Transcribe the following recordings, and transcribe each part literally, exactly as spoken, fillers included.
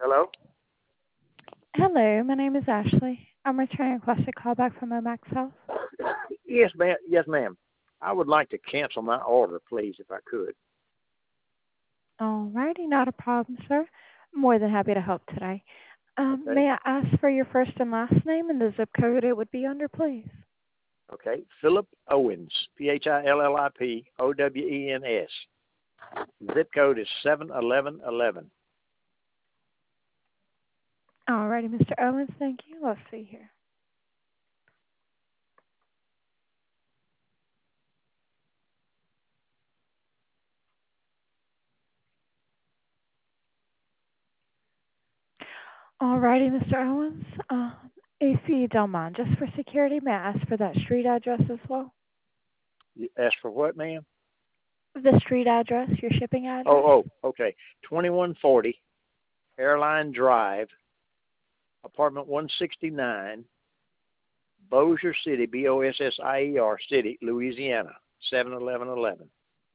Hello? Hello, my name is Ashley. I'm returning a requested call back from Omax Health. Yes, ma'am. Yes, ma'am. I would like to cancel my order, please, if I could. Alrighty, not a problem, sir. More than happy to help today. Um, Okay. may I ask for your first and last name and the zip code it would be under, please? Okay. Philip Owens, P H I L L I P O W E N S. Zip code is seven eleven eleven. Alrighty, Mister Owens, thank you. Let's see here. Alrighty, Mister Owens. Um, if you don't mind, just for security, may I ask for that street address as well? You ask for what, ma'am? The street address, your shipping address? Oh, oh, okay. twenty-one forty Airline Drive, apartment one sixty-nine, Bossier City, B O S S I E R City, Louisiana, seven eleven eleven.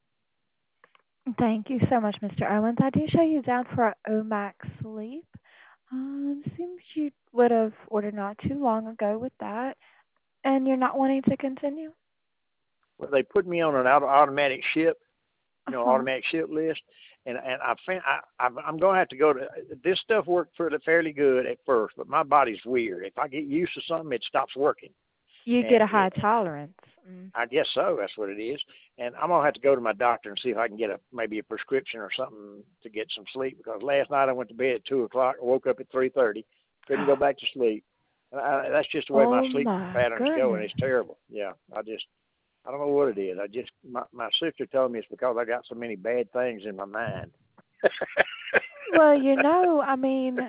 Thank you so much, Mister Owens. I do show you down for Omax Sleep. Um, seems you would have ordered not too long ago with that, and you're not wanting to continue? Well, they put me on an auto- automatic ship, you know, Uh-huh. automatic ship list, and and I found I, I I'm going to have to go to this stuff worked fairly fairly good at first, but my body's weird. If I get used to something, it stops working, You get and a high it, tolerance. Mm. I guess so. That's what it is. And I'm gonna have to go to my doctor and see if I can get a maybe a prescription or something to get some sleep. Because last night I went to bed at two o'clock. I woke up at three thirty. Couldn't go back to sleep. I, that's just the way my Oh sleep my patterns go, and goodness. it's terrible. Yeah, I just I don't know what it is. I just my my sister told me it's because I got so many bad things in my mind. Well, you know, I mean,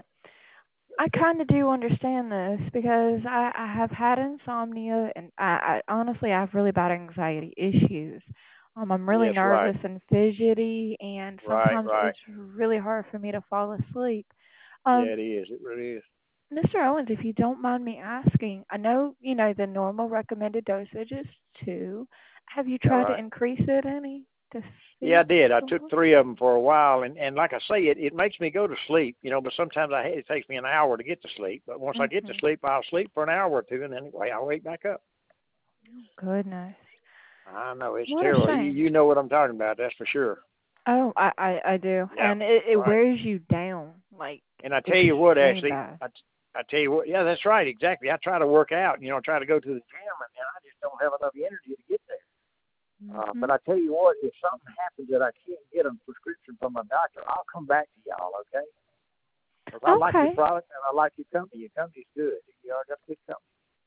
I kind of do understand this because I, I have had insomnia, and I, I honestly I have really bad anxiety issues. Um, I'm really Yes, right, nervous and fidgety, and right, sometimes right. it's really hard for me to fall asleep. Yeah, Um, it is. It really is. Mister Owens, if you don't mind me asking, I know you know the normal recommended dosage is two. Have you All tried to right. increase it any to Yeah, I see did. I what's took going three of them for a while, and and like I say, it it makes me go to sleep, you know. But sometimes I it takes me an hour to get to sleep. But once I on? get to Mm-hmm. sleep, I'll sleep for an hour or two, and then anyway, I'll wake back up. Goodness, I know it's what a terrible. You shame. you know what I'm talking about? That's for sure. Oh, I I, I do, Yeah. and it, it Right. wears you down like And I tell you what, extreme actually, bad. I I tell you what. Yeah, that's right. Exactly. I try to work out. You know, try to go to the gym, and, and I just don't have enough energy to get there. Uh, Mm-hmm. but I tell you what, if something happens that I can't get a prescription from my doctor, I'll come back to y'all. Okay? Because I like your Okay. product and I like your company. Your company's good. You all got good company.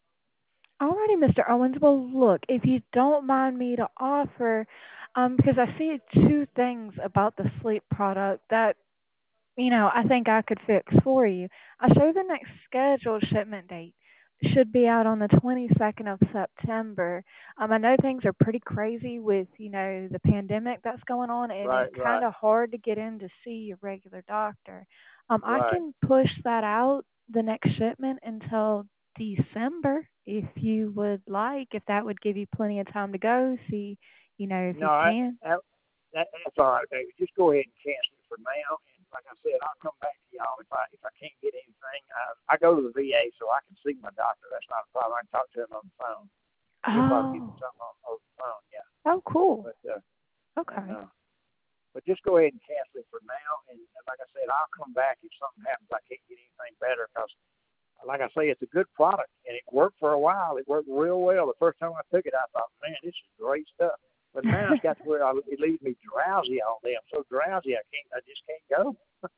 Alrighty, Mister Owens. Well, look, if you don't mind me to offer, um, because I see two things about the sleep product that you know, I think I could fix for you. I show the next scheduled shipment date should be out on the twenty-second of September. Um, I know things are pretty crazy with, you know, the pandemic that's going on, and Right, it's kind right, of hard to get in to see your regular doctor. Um, I right. can push that out, the next shipment, until December if you would like, if that would give you plenty of time to go see, you know, if No, you I, can. that, that, that's all right, baby. Just go ahead and cancel it for now. And like I said, I'll come back to y'all if I if I can't get anything. I, I go to the V A so I can see my doctor. That's not a problem. I can talk to him on the phone. He'll probably give me Oh, something on over the phone. Yeah, oh, cool. but uh, and Okay. uh, but just go ahead and cancel it for now. And, and like I said, I'll come back if something happens. I can't get anything better because, like I say, it's a good product and it worked for a while. It worked real well. The first time I took it, I thought, man, this is great stuff. But now it's got to where I, it leaves me drowsy all day. I'm so drowsy, I can't. I just can't go.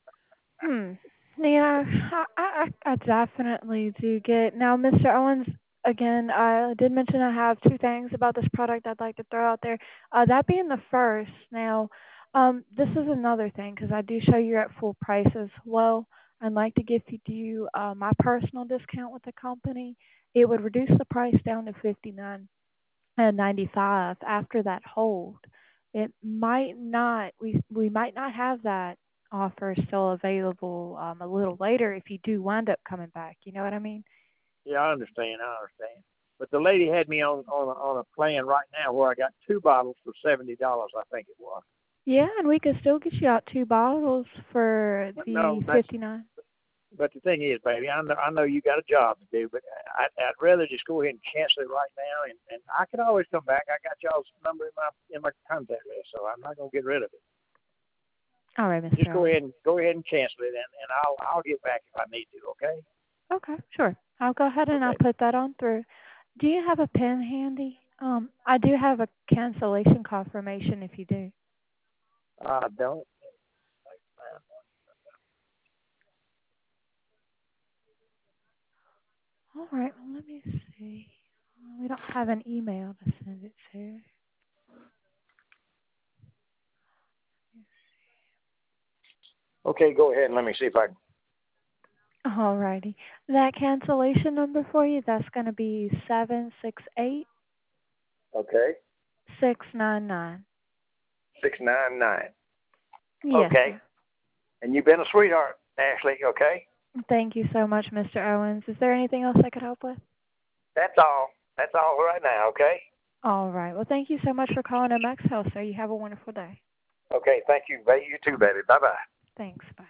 Hmm. Yeah, I, I, I definitely do get. Now, Mister Owens, again, I did mention I have two things about this product I'd like to throw out there. Uh, that being the first. Now, um, this is another thing because I do show you're at full price as well. I'd like to give you uh, my personal discount with the company. It would reduce the price down to fifty nine and ninety five after that hold. It might not. We we might not have that offer still available um, a little later if you do wind up coming back. You know what I mean? Yeah, I understand. I understand. But the lady had me on on a, on a plan right now where I got two bottles for seventy dollars. I think it was. Yeah, and we could still get you out two bottles for But the no, that's fifty nine. but the thing is, baby, I know I know you got a job to do, but I, I'd rather just go ahead and cancel it right now, and, and I can always come back. I got y'all's number in my in my contact list, so I'm not gonna get rid of it. All right, Mister Just go Owens. ahead and go ahead and cancel it, and, and I'll I'll get back if I need to. Okay. Okay, sure. I'll go ahead and I'll Okay. put that on through. Do you have a pen handy? Um, I do have a cancellation confirmation if you do. Uh, don't. All right, well, let me see. Uh, We don't have an email to send it to. Okay, go ahead and let me see if I can. All righty. That cancellation number for you, that's going to be seven six eight Okay. six nine nine. Six nine nine. Yes, Okay. sir. And you've been a sweetheart, Ashley. Okay. Thank you so much, Mister Owens. Is there anything else I could help with? That's all. That's all right now. Okay. All right. Well, thank you so much for calling M X Health, sir. You have a wonderful day. Okay. Thank you, baby. You too, baby. Bye bye. Thanks. Bye.